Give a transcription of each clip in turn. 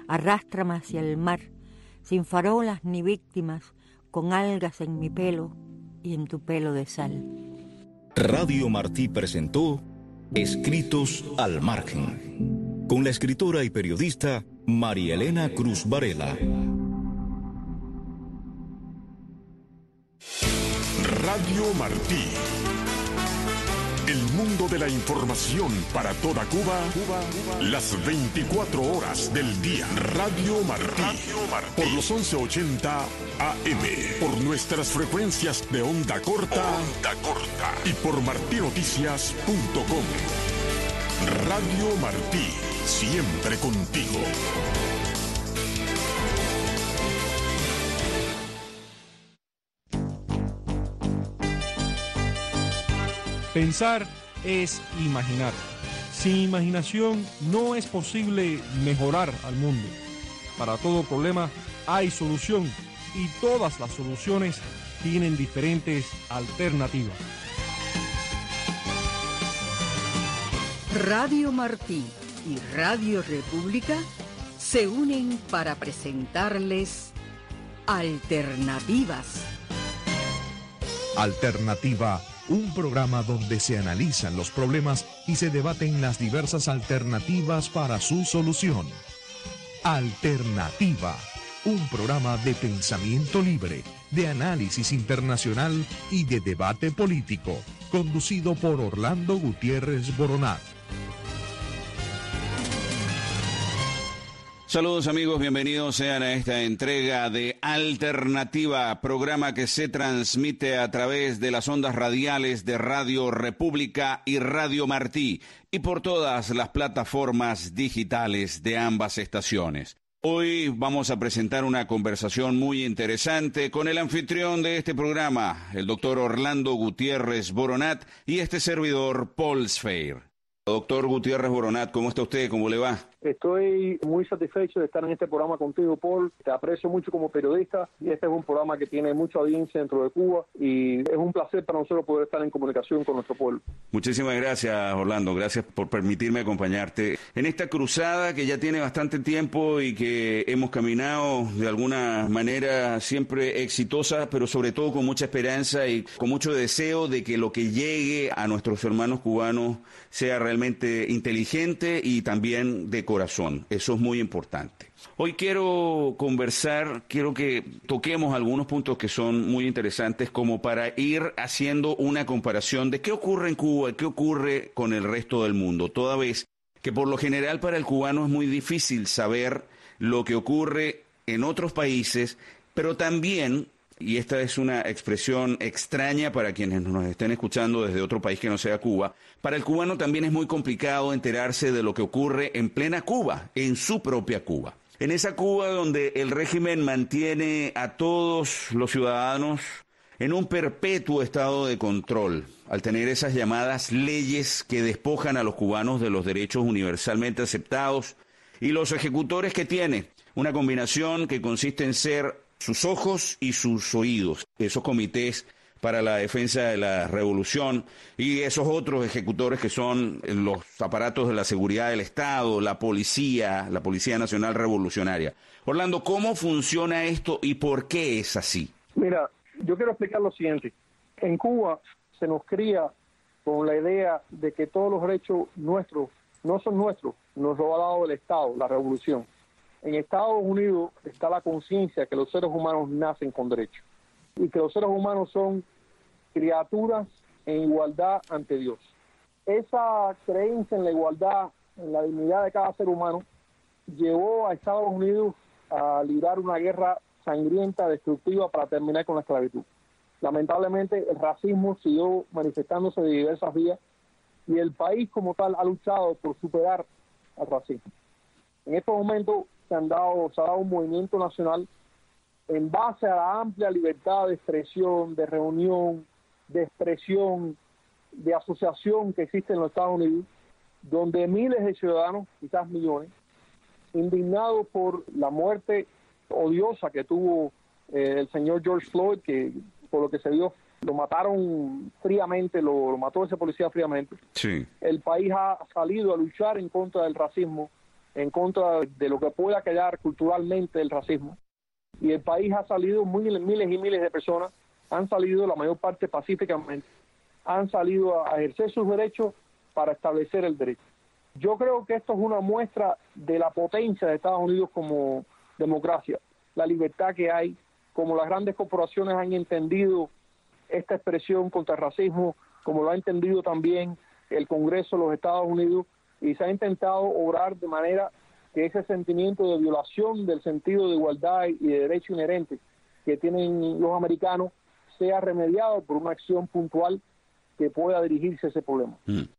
Arrástrame hacia el mar, sin farolas ni víctimas, con algas en mi pelo y en tu pelo de sal. Radio Martí presentó Escritos al Margen, con la escritora y periodista María Elena Cruz Varela. Radio Martí. El mundo de la información para toda Cuba, las 24 horas del día. Radio Martí. Por los 1180 AM. Por nuestras frecuencias de onda corta. Y por martinoticias.com. Radio Martí. Siempre contigo. Pensar es imaginar. Sin imaginación no es posible mejorar al mundo. Para todo problema hay solución y todas las soluciones tienen diferentes alternativas. Radio Martí y Radio República se unen para presentarles Alternativas. Alternativa, un programa donde se analizan los problemas y se debaten las diversas alternativas para su solución. Alternativa, un programa de pensamiento libre, de análisis internacional y de debate político, conducido por Orlando Gutiérrez Boronat. Saludos amigos, bienvenidos sean a esta entrega de Alternativa, programa que se transmite a través de las ondas radiales de Radio República y Radio Martí y por todas las plataformas digitales de ambas estaciones. Hoy vamos a presentar una conversación muy interesante con el anfitrión de este programa, el doctor Orlando Gutiérrez Boronat y este servidor Paul Sfeir. Doctor Gutiérrez Boronat, ¿cómo está usted? ¿Cómo le va? Estoy muy satisfecho de estar en este programa contigo, Paul. Te aprecio mucho como periodista y este es un programa que tiene mucha audiencia dentro de Cuba y es un placer para nosotros poder estar en comunicación con nuestro pueblo. Muchísimas gracias, Orlando. Gracias por permitirme acompañarte en esta cruzada que ya tiene bastante tiempo y que hemos caminado de alguna manera siempre exitosa, pero sobre todo con mucha esperanza y con mucho deseo de que lo que llegue a nuestros hermanos cubanos sea realmente inteligente y también de corazón. Eso es muy importante. Hoy quiero que toquemos algunos puntos que son muy interesantes como para ir haciendo una comparación de qué ocurre en Cuba y qué ocurre con el resto del mundo, toda vez que por lo general para el cubano es muy difícil saber lo que ocurre en otros países, pero también, y esta es una expresión extraña para quienes nos estén escuchando desde otro país que no sea Cuba, para el cubano también es muy complicado enterarse de lo que ocurre en plena Cuba, en su propia Cuba. En esa Cuba donde el régimen mantiene a todos los ciudadanos en un perpetuo estado de control, al tener esas llamadas leyes que despojan a los cubanos de los derechos universalmente aceptados, y los ejecutores que tiene, una combinación que consiste en ser sus ojos y sus oídos, esos comités para la defensa de la revolución y esos otros ejecutores que son los aparatos de la seguridad del Estado, la Policía Nacional Revolucionaria. Orlando, ¿cómo funciona esto y por qué es así? Mira, yo quiero explicar lo siguiente. En Cuba se nos cría con la idea de que todos los derechos nuestros no son nuestros, nos lo ha dado el Estado, la revolución. En Estados Unidos está la conciencia que los seres humanos nacen con derechos y que los seres humanos son criaturas en igualdad ante Dios. Esa creencia en la igualdad, en la dignidad de cada ser humano, llevó a Estados Unidos a librar una guerra sangrienta, destructiva, para terminar con la esclavitud. Lamentablemente, el racismo siguió manifestándose de diversas vías y el país como tal ha luchado por superar al racismo. En estos momentos se ha dado un movimiento nacional en base a la amplia libertad de expresión, de reunión, de expresión, de asociación que existe en los Estados Unidos, donde miles de ciudadanos, quizás millones, indignados por la muerte odiosa que tuvo el señor George Floyd, que por lo que se vio lo mataron fríamente, lo mató ese policía fríamente. Sí. El país ha salido a luchar en contra del racismo en contra de lo que pueda quedar culturalmente el racismo. Y el país ha salido, miles y miles de personas han salido, la mayor parte pacíficamente, han salido a ejercer sus derechos para establecer el derecho. Yo creo que esto es una muestra de la potencia de Estados Unidos como democracia, la libertad que hay, como las grandes corporaciones han entendido esta expresión contra el racismo, como lo ha entendido también el Congreso de los Estados Unidos, y se ha intentado obrar de manera que ese sentimiento de violación del sentido de igualdad y de derecho inherente que tienen los americanos sea remediado por una acción puntual que pueda dirigirse a ese problema.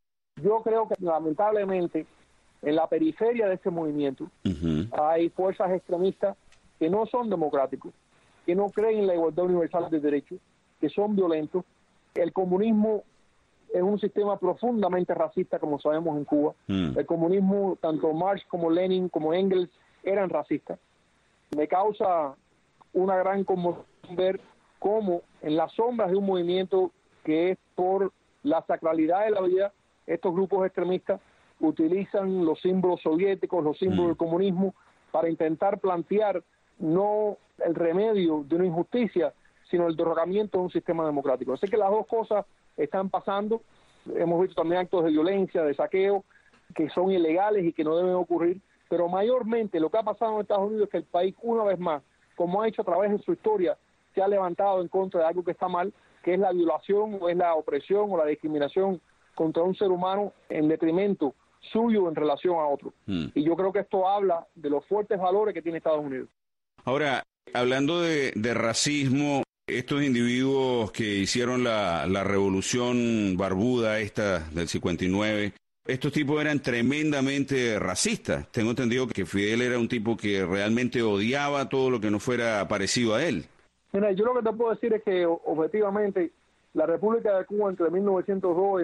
Yo creo que lamentablemente en la periferia de este movimiento hay fuerzas extremistas que no son democráticos, que no creen en la igualdad universal de derechos, que son violentos. El comunismo es un sistema profundamente racista, como sabemos en Cuba. El comunismo, tanto Marx como Lenin como Engels, eran racistas. Me causa una gran conmoción ver cómo en las sombras de un movimiento que es por la sacralidad de la vida, estos grupos extremistas utilizan los símbolos soviéticos, los símbolos del comunismo, para intentar plantear no el remedio de una injusticia, sino el derrocamiento de un sistema democrático. Así que las dos cosas están pasando. Hemos visto también actos de violencia, de saqueo, que son ilegales y que no deben ocurrir, pero mayormente lo que ha pasado en Estados Unidos es que el país, una vez más, como ha hecho a través de su historia, se ha levantado en contra de algo que está mal, que es la violación o es la opresión o la discriminación contra un ser humano en detrimento suyo en relación a otro. Y yo creo que esto habla de los fuertes valores que tiene Estados Unidos. Ahora, hablando de racismo, estos individuos que hicieron la revolución barbuda esta del 59, estos tipos eran tremendamente racistas. Tengo entendido que Fidel era un tipo que realmente odiaba todo lo que no fuera parecido a él. Mira, yo lo que te puedo decir es que objetivamente la República de Cuba entre 1902 y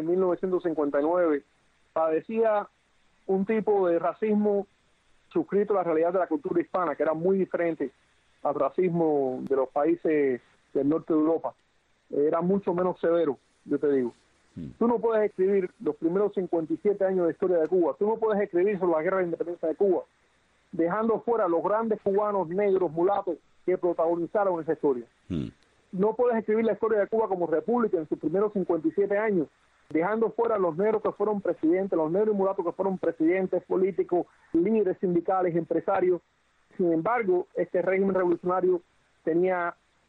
1959 padecía un tipo de racismo suscrito a la realidad de la cultura hispana, que era muy diferente al racismo de los países del norte de Europa. Era mucho menos severo, yo te digo. Tú no puedes escribir los primeros 57 años de historia de Cuba, tú no puedes escribir sobre la guerra de independencia de Cuba, dejando fuera a los grandes cubanos negros, mulatos, que protagonizaron esa historia. No puedes escribir la historia de Cuba como república en sus primeros 57 años, dejando fuera a los negros que fueron presidentes, los negros y mulatos que fueron presidentes, políticos, líderes sindicales, empresarios. Sin embargo, este régimen revolucionario tenía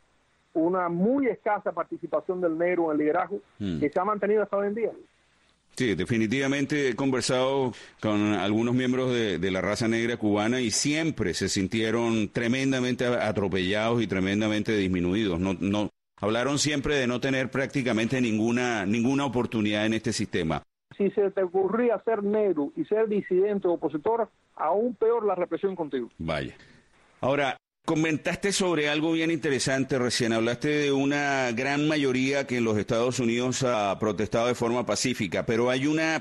una muy escasa participación del negro en el liderazgo que se ha mantenido hasta hoy en día. Sí, definitivamente he conversado con algunos miembros de la raza negra cubana y siempre se sintieron tremendamente atropellados y tremendamente disminuidos. No hablaron siempre de no tener prácticamente ninguna oportunidad en este sistema. Si se te ocurría ser negro y ser disidente o opositor, aún peor la represión contigo. Vaya. Ahora, comentaste sobre algo bien interesante recién. Hablaste de una gran mayoría que en los Estados Unidos ha protestado de forma pacífica, pero hay una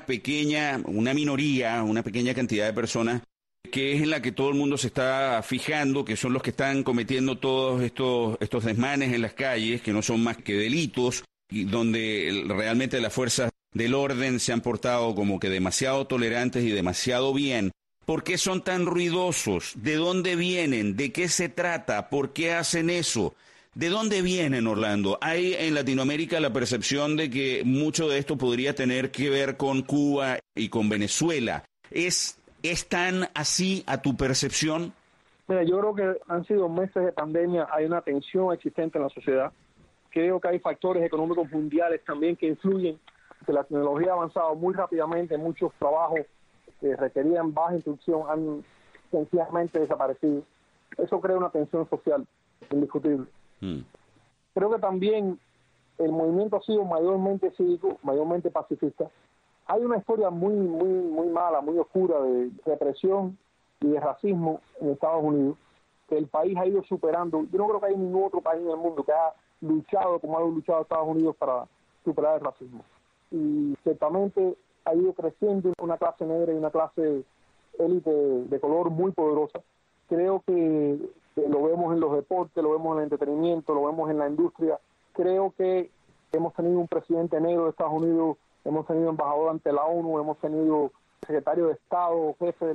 minoría, una pequeña cantidad de personas que es en la que todo el mundo se está fijando, que son los que están cometiendo todos estos desmanes en las calles, que no son más que delitos, y donde realmente las fuerzas del orden se han portado como que demasiado tolerantes y demasiado bien. ¿Por qué son tan ruidosos? ¿De dónde vienen? ¿De qué se trata? ¿Por qué hacen eso? ¿De dónde vienen, Orlando? Hay en Latinoamérica la percepción de que mucho de esto podría tener que ver con Cuba y con Venezuela. ¿Es tan así a tu percepción? Mira, yo creo que han sido meses de pandemia, hay una tensión existente en la sociedad. Creo que hay factores económicos mundiales también que influyen, que la tecnología ha avanzado muy rápidamente, muchos trabajos que requerían baja instrucción han sencillamente desaparecido. Eso crea una tensión social indiscutible. Creo que también el movimiento ha sido mayormente cívico, mayormente pacifista. Hay una historia muy mala, muy oscura de represión y de racismo en Estados Unidos, que el país ha ido superando. Yo no creo que hay ningún otro país en el mundo que ha luchado como ha luchado Estados Unidos para superar el racismo. Y ciertamente ha ido creciendo una clase negra y una clase élite de color muy poderosa. Creo que lo vemos en los deportes, lo vemos en el entretenimiento, lo vemos en la industria. Creo que hemos tenido un presidente negro de Estados Unidos, hemos tenido embajador ante la ONU, hemos tenido secretario de Estado, jefe de los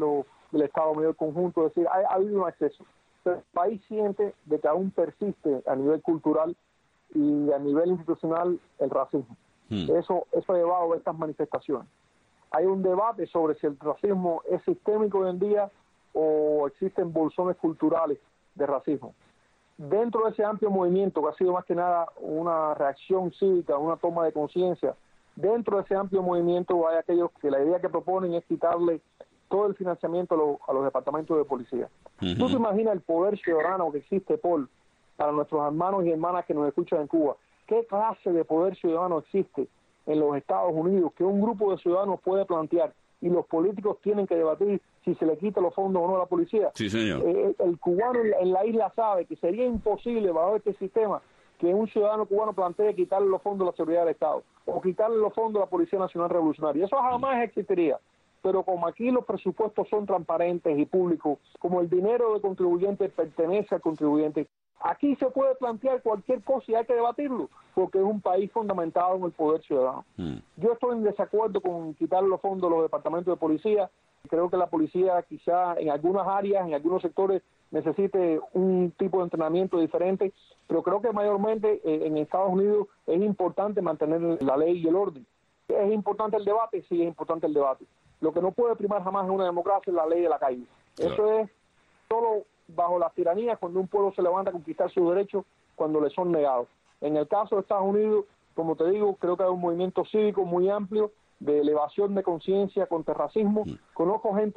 del Estado Mayor Conjunto, es decir, ha habido un acceso. Pero el país siente de que aún persiste a nivel cultural y a nivel institucional el racismo. Eso ha llevado a estas manifestaciones. Hay un debate sobre si el racismo es sistémico hoy en día o existen bolsones culturales de racismo. Dentro de ese amplio movimiento, que ha sido más que nada una reacción cívica, una toma de conciencia, dentro de ese amplio movimiento hay aquellos que la idea que proponen es quitarle todo el financiamiento a los departamentos de policía. ¿Tú te imaginas el poder ciudadano que existe, Paul, para nuestros hermanos y hermanas que nos escuchan en Cuba? ¿Qué clase de poder ciudadano existe en los Estados Unidos que un grupo de ciudadanos puede plantear y los políticos tienen que debatir si se le quita los fondos o no a la policía? Sí, señor. El cubano en la isla sabe que sería imposible bajo este sistema que un ciudadano cubano plantee quitarle los fondos a la seguridad del Estado o quitarle los fondos a la Policía Nacional Revolucionaria. Eso jamás existiría. Pero como aquí los presupuestos son transparentes y públicos, como el dinero del contribuyente pertenece al contribuyente, aquí se puede plantear cualquier cosa y hay que debatirlo, porque es un país fundamentado en el poder ciudadano. Yo estoy en desacuerdo con quitar los fondos a los departamentos de policía. Creo que la policía quizá en algunas áreas, en algunos sectores, necesite un tipo de entrenamiento diferente, pero creo que mayormente en Estados Unidos es importante mantener la ley y el orden. ¿Es importante el debate? Sí, es importante el debate. Lo que no puede primar jamás en una democracia es la ley de la calle. Claro. Eso es solo bajo la tiranía cuando un pueblo se levanta a conquistar sus derechos cuando le son negados. En el caso de Estados Unidos, como te digo, creo que hay un movimiento cívico muy amplio de elevación de conciencia contra el racismo. Conozco gente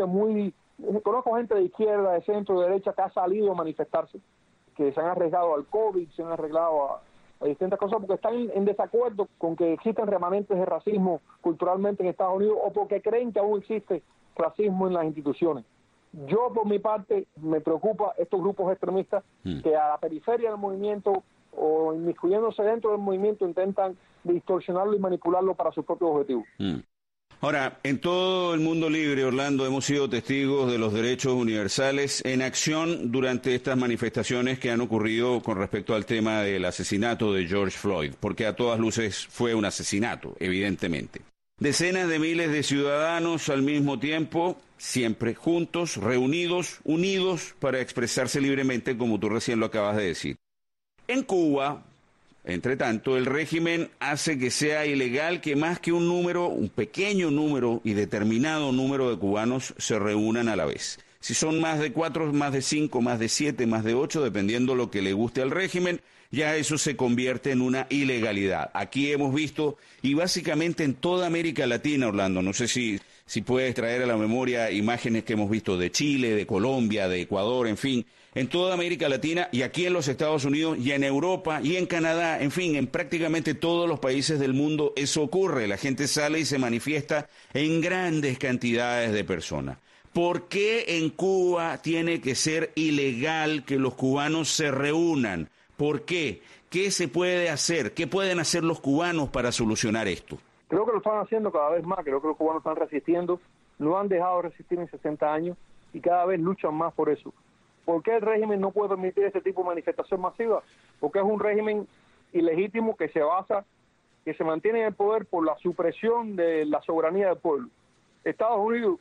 de izquierda, de centro, de derecha que ha salido a manifestarse, que se han arriesgado al COVID, se han arriesgado a distintas cosas porque están en desacuerdo con que existan remanentes de racismo culturalmente en Estados Unidos o porque creen que aún existe racismo en las instituciones. Yo, por mi parte, me preocupa estos grupos extremistas que a la periferia del movimiento o inmiscuyéndose dentro del movimiento intentan distorsionarlo y manipularlo para sus propios objetivos. Ahora, en todo el mundo libre, Orlando, hemos sido testigos de los derechos universales en acción durante estas manifestaciones que han ocurrido con respecto al tema del asesinato de George Floyd, porque a todas luces fue un asesinato, evidentemente. Decenas de miles de ciudadanos al mismo tiempo, siempre juntos, reunidos, unidos para expresarse libremente, como tú recién lo acabas de decir. En Cuba, entre tanto, el régimen hace que sea ilegal que más que un pequeño número y determinado número de cubanos se reúnan a la vez. Si son más de 4, más de 5, más de 7, más de 8, dependiendo lo que le guste al régimen, ya eso se convierte en una ilegalidad. Aquí hemos visto, y básicamente en toda América Latina, Orlando, no sé si puedes traer a la memoria imágenes que hemos visto de Chile, de Colombia, de Ecuador, en fin, en toda América Latina y aquí en los Estados Unidos y en Europa y en Canadá, en fin, en prácticamente todos los países del mundo eso ocurre. La gente sale y se manifiesta en grandes cantidades de personas. ¿Por qué en Cuba tiene que ser ilegal que los cubanos se reúnan? ¿Por qué? ¿Qué se puede hacer? ¿Qué pueden hacer los cubanos para solucionar esto? Creo que lo están haciendo cada vez más. Creo que los cubanos están resistiendo. No han dejado de resistir en 60 años y cada vez luchan más por eso. ¿Por qué el régimen no puede permitir este tipo de manifestación masiva? Porque es un régimen ilegítimo que se mantiene en el poder por la supresión de la soberanía del pueblo. Estados Unidos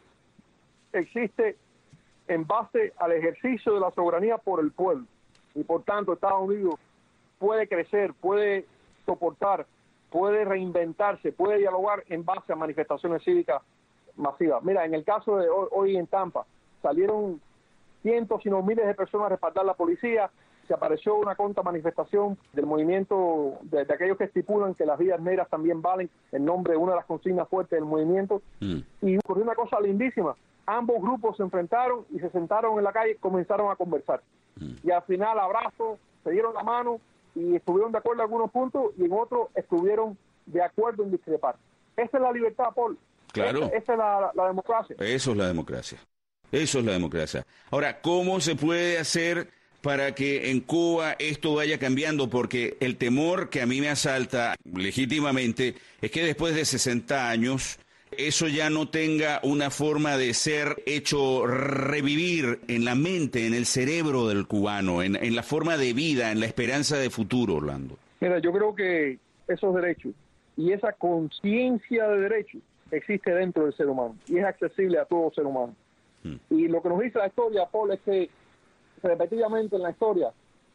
existe en base al ejercicio de la soberanía por el pueblo. Y por tanto Estados Unidos puede crecer, puede soportar, puede reinventarse, puede dialogar en base a manifestaciones cívicas masivas. Mira, en el caso de hoy en Tampa, salieron cientos, si no miles de personas a respaldar a la policía. Se apareció una contramanifestación del movimiento de aquellos que estipulan que las vidas negras también valen, en nombre de una de las consignas fuertes del movimiento. Y ocurrió una cosa lindísima. Ambos grupos se enfrentaron y se sentaron en la calle y comenzaron a conversar. Y al final, abrazos, se dieron la mano y estuvieron de acuerdo en algunos puntos y en otros estuvieron de acuerdo en discrepar. Esa es la libertad, Paul. Claro. Esa es la democracia. Eso es la democracia. Eso es la democracia. Ahora, ¿cómo se puede hacer para que en Cuba esto vaya cambiando? Porque el temor que a mí me asalta legítimamente es que después de 60 años eso ya no tenga una forma de ser hecho revivir en la mente, en el cerebro del cubano, en la forma de vida, en la esperanza de futuro, Orlando. Mira, yo creo que esos derechos y esa conciencia de derechos existe dentro del ser humano y es accesible a todo ser humano. Y lo que nos dice la historia, Paul, es que repetidamente en la historia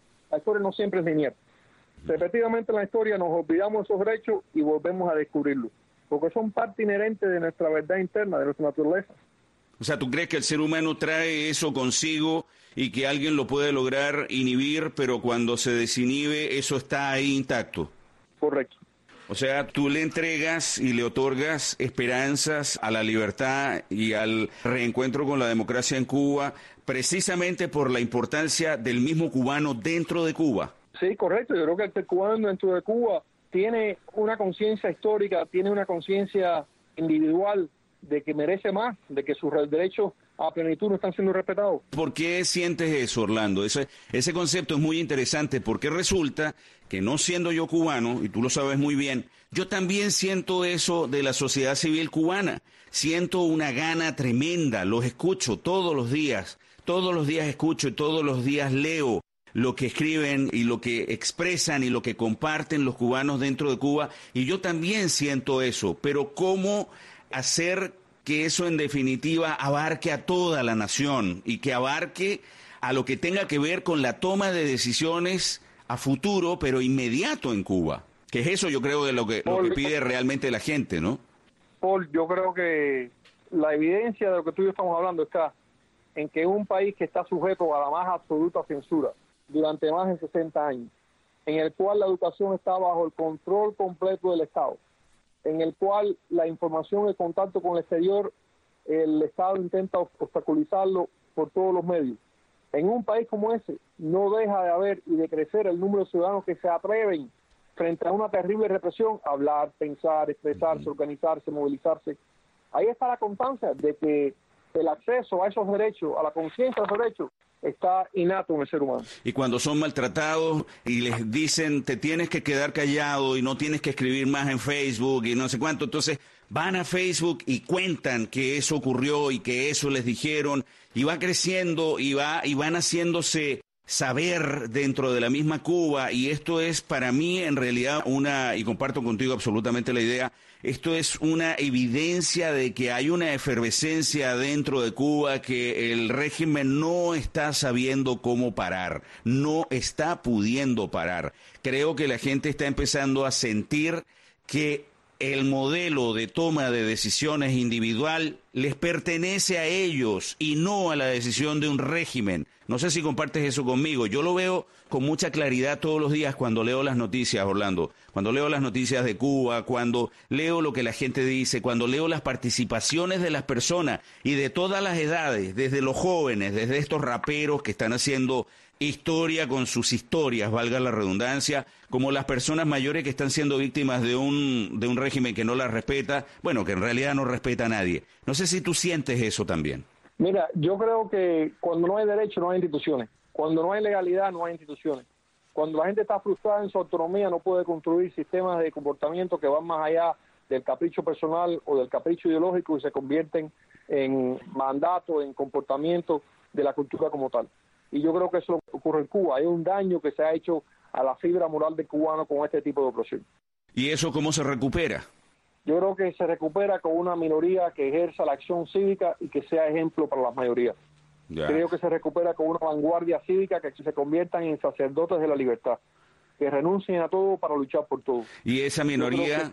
no siempre es lineal. Repetidamente en la historia nos olvidamos de esos derechos y volvemos a descubrirlos, porque son parte inherente de nuestra verdad interna, de nuestra naturaleza. O sea, ¿tú crees que el ser humano trae eso consigo y que alguien lo puede lograr inhibir, pero cuando se desinhibe eso está ahí intacto? Correcto. O sea, tú le entregas y le otorgas esperanzas a la libertad y al reencuentro con la democracia en Cuba, precisamente por la importancia del mismo cubano dentro de Cuba. Sí, correcto. Yo creo que el cubano dentro de Cuba tiene una conciencia histórica, tiene una conciencia individual de que merece más, de que sus derechos a plenitud no están siendo respetados. ¿Por qué sientes eso, Orlando? Ese concepto es muy interesante porque resulta que no siendo yo cubano, y tú lo sabes muy bien, yo también siento eso de la sociedad civil cubana. Siento una gana tremenda, los escucho todos los días escucho y todos los días leo lo que escriben y lo que expresan y lo que comparten los cubanos dentro de Cuba, y yo también siento eso, pero ¿cómo hacer que eso en definitiva abarque a toda la nación y que abarque a lo que tenga que ver con la toma de decisiones a futuro, pero inmediato en Cuba? Que es eso, yo creo, de lo que pide realmente la gente, ¿no? Paul, yo creo que la evidencia de lo que tú y yo estamos hablando está en que un país que está sujeto a la más absoluta censura durante más de 60 años, en el cual la educación está bajo el control completo del Estado, en el cual la información y el contacto con el exterior, el Estado intenta obstaculizarlo por todos los medios. En un país como ese, no deja de haber y de crecer el número de ciudadanos que se atreven frente a una terrible represión a hablar, pensar, expresarse, organizarse, movilizarse. Ahí está la constancia de que el acceso a esos derechos, a la conciencia de esos derechos, está innato en el ser humano. Y cuando son maltratados y les dicen te tienes que quedar callado y no tienes que escribir más en Facebook y no sé cuánto, entonces van a Facebook y cuentan que eso ocurrió y que eso les dijeron, y va creciendo y van haciéndose saber dentro de la misma Cuba, y esto es para mí en realidad y comparto contigo absolutamente la idea, esto es una evidencia de que hay una efervescencia dentro de Cuba que el régimen no está sabiendo cómo parar, no está pudiendo parar. Creo que la gente está empezando a sentir que el modelo de toma de decisiones individual les pertenece a ellos y no a la decisión de un régimen. No sé si compartes eso conmigo. Yo lo veo con mucha claridad todos los días cuando leo las noticias, Orlando. Cuando leo las noticias de Cuba, cuando leo lo que la gente dice, cuando leo las participaciones de las personas y de todas las edades, desde los jóvenes, desde estos raperos que están haciendo historia con sus historias, valga la redundancia, como las personas mayores que están siendo víctimas de un régimen que no las respeta, bueno, que en realidad no respeta a nadie. No sé si tú sientes eso también. Mira, yo creo que cuando no hay derecho no hay instituciones, cuando no hay legalidad no hay instituciones, cuando la gente está frustrada en su autonomía no puede construir sistemas de comportamiento que van más allá del capricho personal o del capricho ideológico y se convierten en mandato, en comportamiento de la cultura como tal. Y yo creo que eso ocurre en Cuba. Hay un daño que se ha hecho a la fibra moral del cubano con este tipo de opresión. ¿Y eso cómo se recupera? Yo creo que se recupera con una minoría que ejerza la acción cívica y que sea ejemplo para las mayorías. Ya. Creo que se recupera con una vanguardia cívica que se conviertan en sacerdotes de la libertad, que renuncien a todo para luchar por todo. ¿Y esa minoría?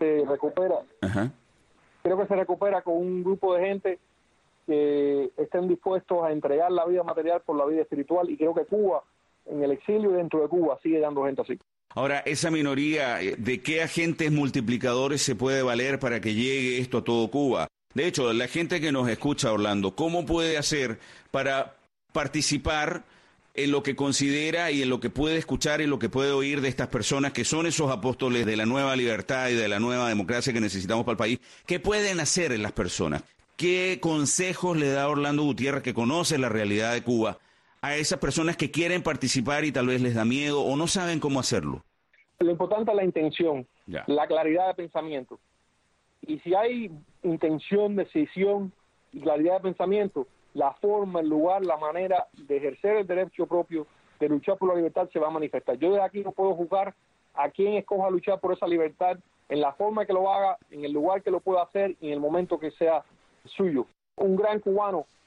Creo que se recupera con un grupo de gente que estén dispuestos a entregar la vida material por la vida espiritual, y creo que Cuba, en el exilio y dentro de Cuba, sigue dando gente así. Ahora, esa minoría, ¿de qué agentes multiplicadores se puede valer para que llegue esto a todo Cuba? De hecho, la gente que nos escucha, Orlando, ¿cómo puede hacer para participar en lo que considera y en lo que puede escuchar y lo que puede oír de estas personas que son esos apóstoles de la nueva libertad y de la nueva democracia que necesitamos para el país? ¿Qué pueden hacer en las personas? ¿Qué consejos le da Orlando Gutiérrez, que conoce la realidad de Cuba, a esas personas que quieren participar y tal vez les da miedo o no saben cómo hacerlo? Lo importante es la intención, la claridad de pensamiento. Y si hay intención, decisión y claridad de pensamiento, la forma, el lugar, la manera de ejercer el derecho propio, de luchar por la libertad, se va a manifestar. Yo desde aquí no puedo juzgar a quién escoja luchar por esa libertad, en la forma que lo haga, en el lugar que lo pueda hacer y en el momento que sea suyo. Un gran cubano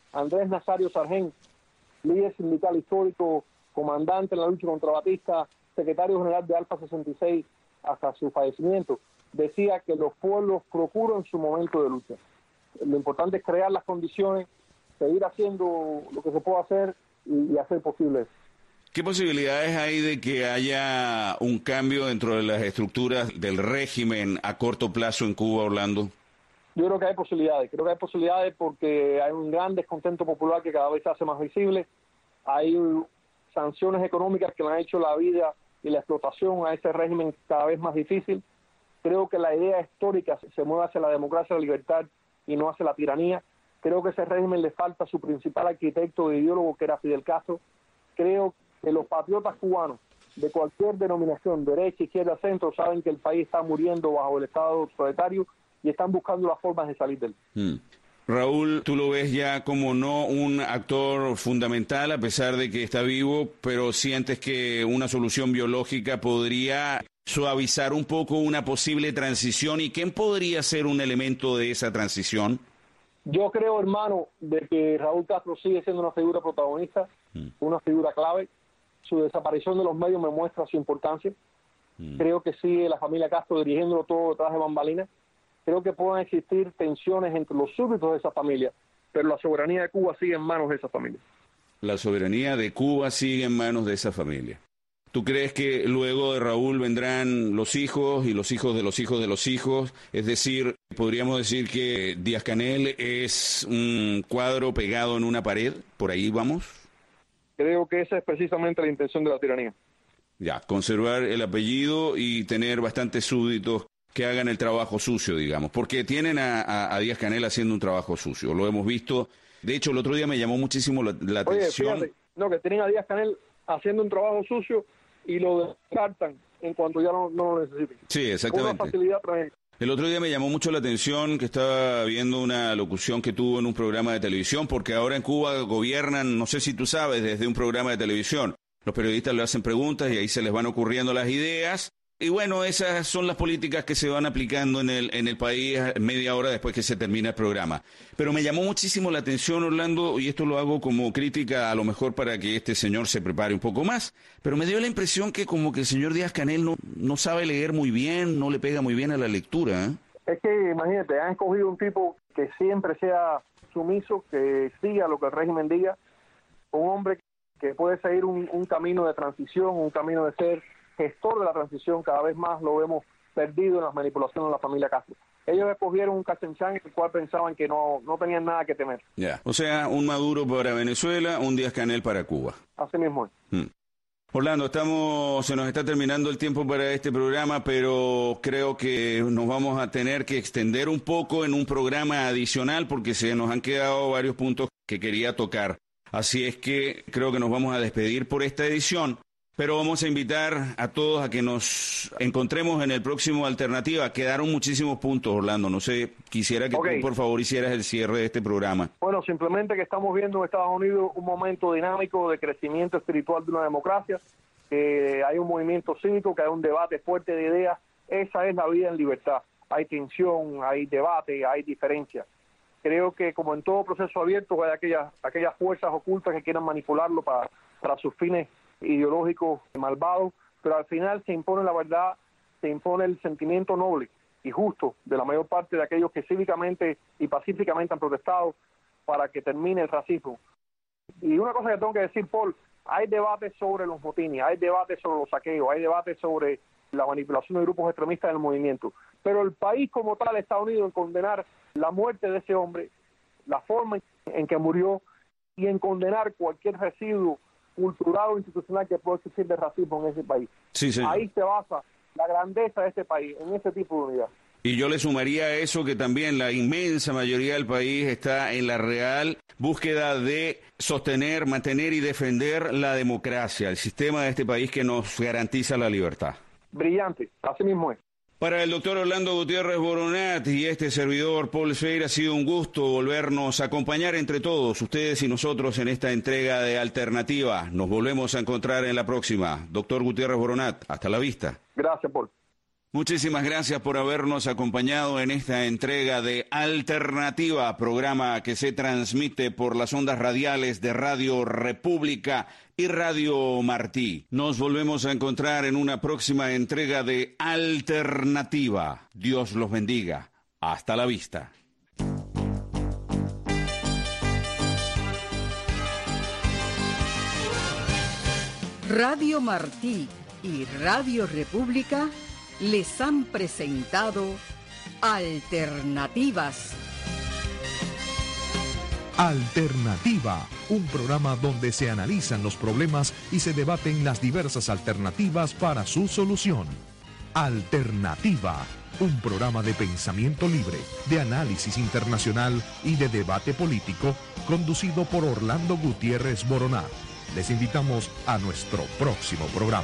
Andrés Nazario Sargent, líder sindical histórico, comandante en la lucha contra Batista, secretario general de Alfa 66 hasta su fallecimiento, decía que los pueblos procuran su momento de lucha. Lo importante es crear las condiciones, seguir haciendo lo que se puede hacer y hacer posible eso. ¿Qué posibilidades hay de que haya un cambio dentro de las estructuras del régimen a corto plazo en Cuba, Orlando? Yo creo que hay posibilidades, porque hay un gran descontento popular que cada vez se hace más visible, hay sanciones económicas que le han hecho la vida y la explotación a ese régimen cada vez más difícil. Creo que la idea histórica se mueve hacia la democracia, la libertad y no hacia la tiranía. Creo que a ese régimen le falta su principal arquitecto e ideólogo, que era Fidel Castro. Creo que los patriotas cubanos de cualquier denominación, derecha, izquierda, centro, saben que el país está muriendo bajo el Estado proletario y están buscando las formas de salir de él. Raúl, tú lo ves ya como no un actor fundamental, a pesar de que está vivo, pero sientes que una solución biológica podría suavizar un poco una posible transición. ¿Y quién podría ser un elemento de esa transición? Yo creo, hermano, de que Raúl Castro sigue siendo una figura protagonista, una figura clave. Su desaparición de los medios me muestra su importancia. Creo que sigue la familia Castro dirigiéndolo todo detrás de bambalinas. Creo que pueden existir tensiones entre los súbditos de esa familia, pero la soberanía de Cuba sigue en manos de esa familia. La soberanía de Cuba sigue en manos de esa familia. ¿Tú crees que luego de Raúl vendrán los hijos y los hijos de los hijos de los hijos? Es decir, podríamos decir que Díaz-Canel es un cuadro pegado en una pared, ¿por ahí vamos? Creo que esa es precisamente la intención de la tiranía. Ya, conservar el apellido y tener bastantes súbditos que hagan el trabajo sucio, digamos, porque tienen a Díaz-Canel haciendo un trabajo sucio, lo hemos visto. De hecho, el otro día me llamó muchísimo la atención. Fíjate, que tienen a Díaz-Canel haciendo un trabajo sucio y lo descartan en cuanto ya no lo necesiten. Sí, exactamente. Con una facilidad tremenda. El otro día me llamó mucho la atención que estaba viendo una locución que tuvo en un programa de televisión, porque ahora en Cuba gobiernan, no sé si tú sabes, desde un programa de televisión. Los periodistas le hacen preguntas y ahí se les van ocurriendo las ideas. Y bueno, esas son las políticas que se van aplicando en el país media hora después que se termina el programa. Pero me llamó muchísimo la atención, Orlando, y esto lo hago como crítica a lo mejor para que este señor se prepare un poco más, pero me dio la impresión que como que el señor Díaz-Canel no sabe leer muy bien, no le pega muy bien a la lectura, ¿eh? Es que, imagínate, han escogido un tipo que siempre sea sumiso, que siga lo que el régimen diga, un hombre que puede seguir un camino de transición, un camino de ser gestor de la transición. Cada vez más lo vemos perdido en las manipulaciones de la familia Castro. Ellos escogieron un Casenchán en el cual pensaban que no tenían nada que temer. Ya, o sea, un Maduro para Venezuela, un Díaz-Canel para Cuba. Así mismo es. Orlando, se nos está terminando el tiempo para este programa, pero creo que nos vamos a tener que extender un poco en un programa adicional porque se nos han quedado varios puntos que quería tocar. Así es que creo que nos vamos a despedir por esta edición. Pero vamos a invitar a todos a que nos encontremos en el próximo Alternativa. Quedaron muchísimos puntos, Orlando. No sé, quisiera que tú, por favor, hicieras el cierre de este programa. Bueno, simplemente que estamos viendo en Estados Unidos un momento dinámico de crecimiento espiritual de una democracia, que hay un movimiento cívico, que hay un debate fuerte de ideas. Esa es la vida en libertad. Hay tensión, hay debate, hay diferencia. Creo que, como en todo proceso abierto, hay aquellas fuerzas ocultas que quieran manipularlo para sus fines ideológicos malvados, pero al final se impone la verdad, se impone el sentimiento noble y justo de la mayor parte de aquellos que cívicamente y pacíficamente han protestado para que termine el racismo. Y una cosa que tengo que decir, Paul, hay debates sobre los motines, hay debates sobre los saqueos, hay debates sobre la manipulación de grupos extremistas del movimiento, pero el país como tal está unido en condenar la muerte de ese hombre, la forma en que murió, y en condenar cualquier residuo cultural o institucional que pueda existir de racismo en ese país. Sí, señor. Ahí se basa la grandeza de este país, en ese tipo de unidad. Y yo le sumaría a eso que también la inmensa mayoría del país está en la real búsqueda de sostener, mantener y defender la democracia, el sistema de este país que nos garantiza la libertad. Brillante, así mismo es. Para el doctor Orlando Gutiérrez Boronat y este servidor Paul Freire, ha sido un gusto volvernos a acompañar entre todos, ustedes y nosotros, en esta entrega de Alternativa. Nos volvemos a encontrar en la próxima. Doctor Gutiérrez Boronat, hasta la vista. Gracias, Paul. Muchísimas gracias por habernos acompañado en esta entrega de Alternativa, programa que se transmite por las ondas radiales de Radio República y Radio Martí. Nos volvemos a encontrar en una próxima entrega de Alternativa. Dios los bendiga. Hasta la vista. Radio Martí y Radio República les han presentado Alternativas. Alternativa, un programa donde se analizan los problemas y se debaten las diversas alternativas para su solución. Alternativa, un programa de pensamiento libre, de análisis internacional y de debate político, conducido por Orlando Gutiérrez Boroná. Les invitamos a nuestro próximo programa.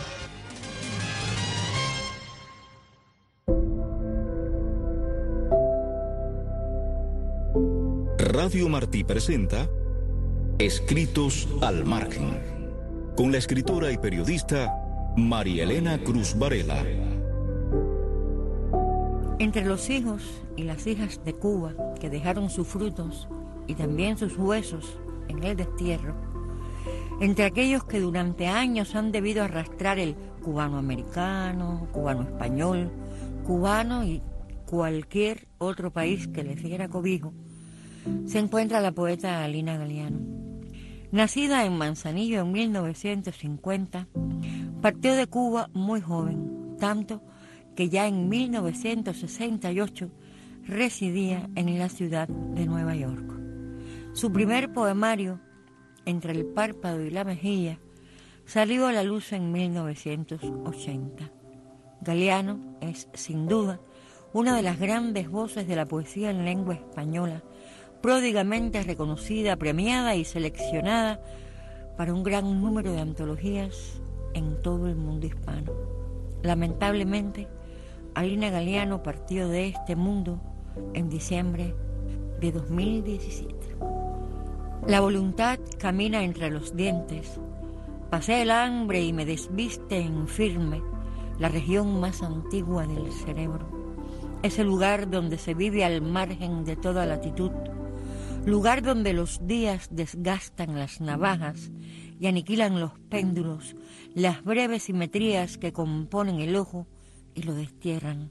Radio Martí presenta Escritos al Margen, con la escritora y periodista María Elena Cruz Varela. Entre los hijos y las hijas de Cuba que dejaron sus frutos y también sus huesos en el destierro, entre aquellos que durante años han debido arrastrar el cubano-americano, cubano-español, cubano y cualquier otro país que les diera cobijo, se encuentra la poeta Alina Galiano. Nacida en Manzanillo en 1950, partió de Cuba muy joven, tanto que ya en 1968 residía en la ciudad de Nueva York. Su primer poemario, Entre el párpado y la mejilla, salió a la luz en 1980. Galiano es, sin duda, una de las grandes voces de la poesía en lengua española, pródigamente reconocida, premiada y seleccionada para un gran número de antologías en todo el mundo hispano. Lamentablemente, Alina Galiano partió de este mundo en diciembre de 2017. La voluntad camina entre los dientes, pasé el hambre y me desviste en firme, la región más antigua del cerebro. Es el lugar donde se vive al margen de toda latitud, lugar donde los días desgastan las navajas y aniquilan los péndulos, las breves simetrías que componen el ojo y lo destierran.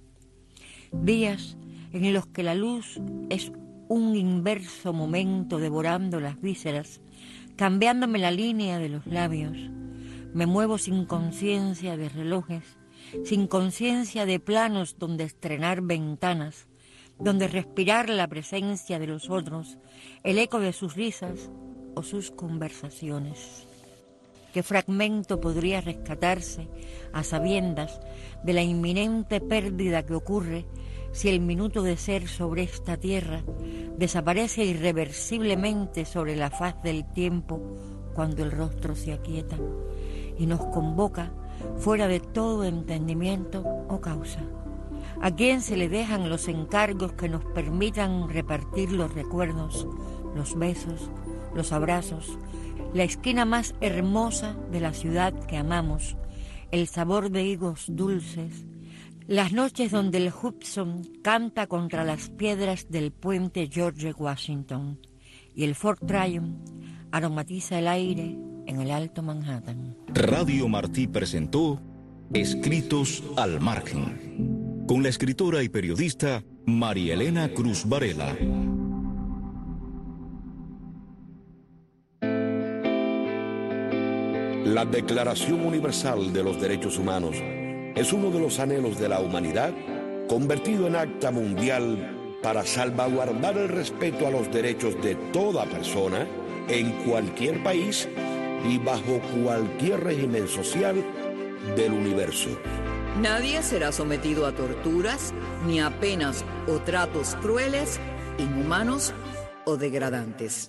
Días en los que la luz es un inverso momento devorando las vísceras, cambiándome la línea de los labios. Me muevo sin conciencia de relojes, sin conciencia de planos donde estrenar ventanas, donde respirar la presencia de los otros, el eco de sus risas o sus conversaciones. ¿Qué fragmento podría rescatarse a sabiendas de la inminente pérdida que ocurre si el minuto de ser sobre esta tierra desaparece irreversiblemente sobre la faz del tiempo cuando el rostro se aquieta y nos convoca fuera de todo entendimiento o causa? ¿A quién se le dejan los encargos que nos permitan repartir los recuerdos, los besos, los abrazos, la esquina más hermosa de la ciudad que amamos, el sabor de higos dulces, las noches donde el Hudson canta contra las piedras del puente George Washington y el Fort Tryon aromatiza el aire en el Alto Manhattan? Radio Martí presentó Escritos al Margen, con la escritora y periodista María Elena Cruz Varela. La Declaración Universal de los Derechos Humanos es uno de los anhelos de la humanidad convertido en acta mundial para salvaguardar el respeto a los derechos de toda persona en cualquier país y bajo cualquier régimen social del universo. Nadie será sometido a torturas, ni a penas o tratos crueles, inhumanos o degradantes.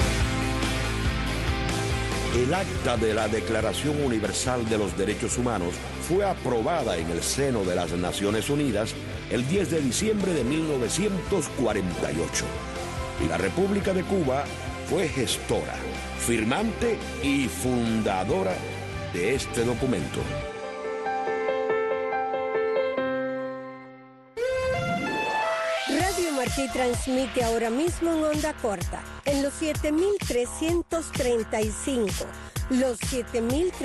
El acta de la Declaración Universal de los Derechos Humanos fue aprobada en el seno de las Naciones Unidas el 10 de diciembre de 1948. Y la República de Cuba fue gestora, firmante y fundadora de este documento. Martí transmite ahora mismo en onda corta, en los 7.335, los 7.335